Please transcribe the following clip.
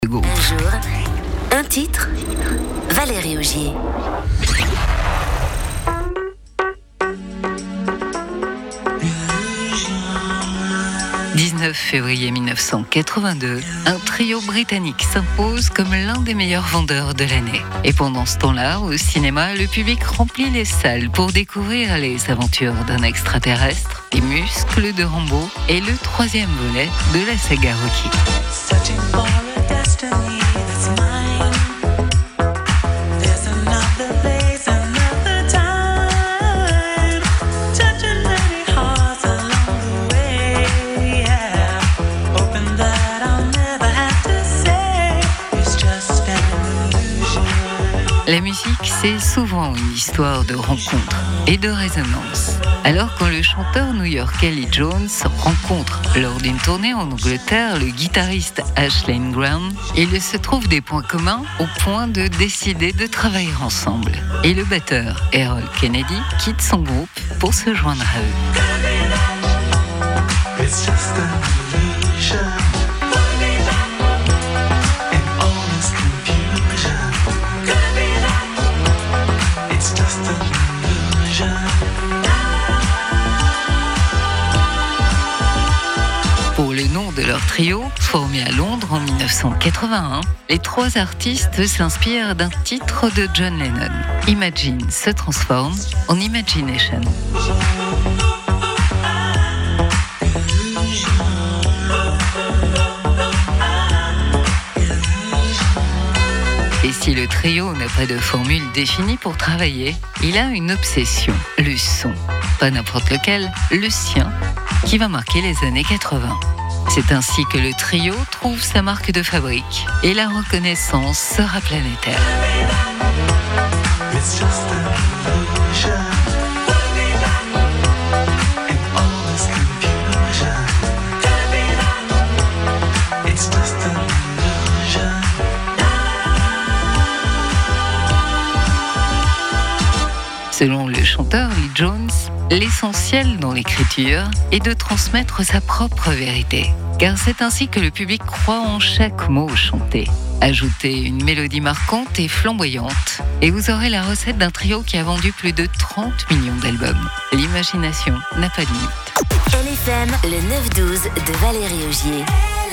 Un jour, un titre, Valérie Augier. « 19 février 1982, un trio britannique s'impose comme l'un des meilleurs vendeurs de l'année. Et pendant ce temps-là, au cinéma, le public remplit les salles pour découvrir les aventures d'un extraterrestre, les muscles de Rambo et le troisième volet de la saga Rocky. La musique, c'est souvent une histoire de rencontre et de résonance. Alors quand le chanteur new-yorkais Lee Jones rencontre lors d'une tournée en Angleterre le guitariste Ashley Graham, il se trouve des points communs au point de décider de travailler ensemble. Et le batteur Errol Kennedy quitte son groupe pour se joindre à eux. Pour le nom de leur trio, formé à Londres en 1981, les trois artistes s'inspirent d'un titre de John Lennon. Imagine se transforme en Imagination. Et si le trio n'a pas de formule définie pour travailler, il a une obsession, le son. Pas n'importe lequel, le sien, qui va marquer les années 80. C'est ainsi que le trio trouve sa marque de fabrique et la reconnaissance sera planétaire. Selon le chanteur Lee Jones, l'essentiel dans l'écriture est de transmettre sa propre vérité. Car c'est ainsi que le public croit en chaque mot chanté. Ajoutez une mélodie marquante et flamboyante, et vous aurez la recette d'un trio qui a vendu plus de 30 millions d'albums. L'imagination n'a pas de limite. LFM, le 9-12 de Valérie Augier.